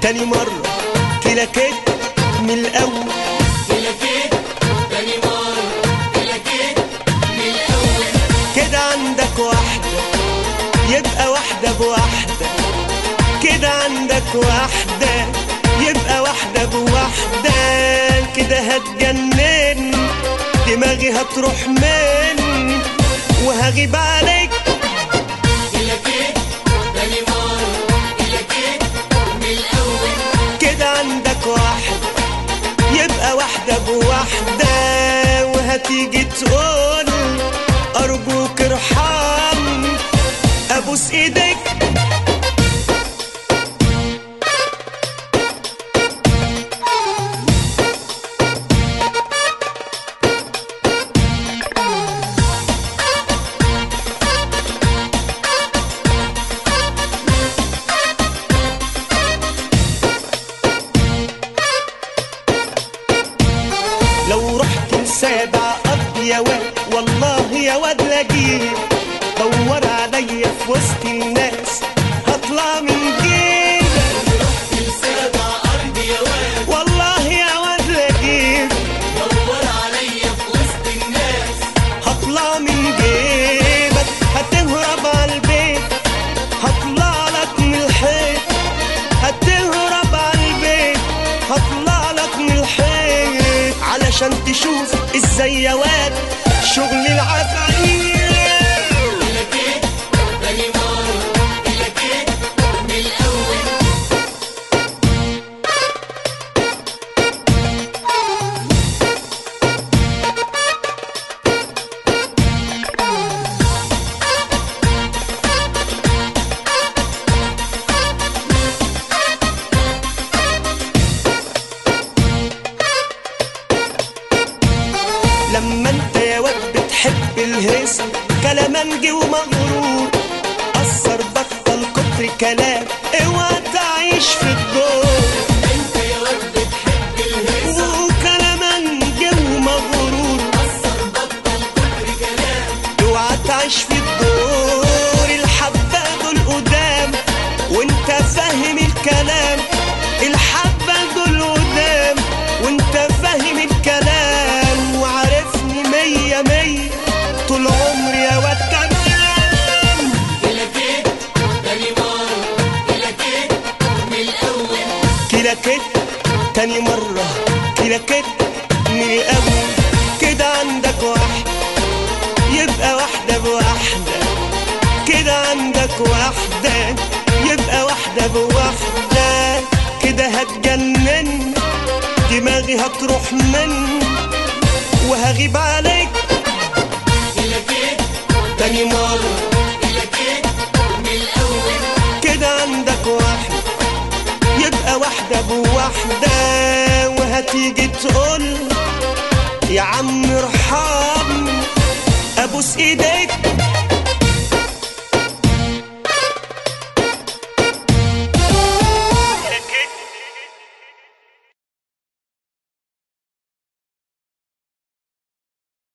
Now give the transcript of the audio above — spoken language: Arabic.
تاني مرة كلاكيت من الأول، كلاكيت تاني مرة كلاكيت من الأول. كده عندك واحدة يبقى واحدة بواحدة، كده عندك واحدة يبقى واحدة بواحدة. كده هتجنن دماغي هتروح مني وهغيب عليك. كلاكيت تاني مرة كلاكيت من الأول. كده عندك واحدة يبقى واحدة بواحدة، وهتيجي تقول أرجوك ارحمني أبوس إيديك. لو رحت لسابع أرض يا واد والله يا واد لاقيه، دور عليا في وسط الناس هطلع من جيبك. رحت لسابع أرض يا واد والله يا واد لاقيه، دور عليا في وسط الناس هطلع من جيبك. هتهرب على البيت هطلع لك من الحيط، هتهرب على البيت هطلع لك من الحيط، علشان تشوف ازاي يا واد شغل العفاريت. كلاكيت تاني مرة كلاكيت من الأول. لما انت يا واد بتحب الهيصة كلامنجي ومغرور، قصر بطل كتر كلام اوعى تعيش في الدور. أنت يا واد بتحب الهيصة وكلامنجي ومغرور، قصر بطل كتر كلام. اوعى تعيش في الدور. الحبة دول قدام وانت فاهم الكلام، الحبة دول قدام وانت فاهم الكلام، وعارفني مية مية طول عمري يا واد تمام. كلاكيت تاني مرة كلاكيت من الأول. كلاكيت تاني مرة كلاكيت من الأول. كده عندك واحدة يبقى واحدة بواحدة، كده عندك واحدة يبقى واحدة بواحدة. كده هتجنن دماغي هتروح مني وهغيب عليك. كلاكيت تاني مرة كلاكيت من الأول. كده عندك واحدة يبقى واحدة بواحدة، وهتيجي تقول يا عم ارحمني أبوس إيديك.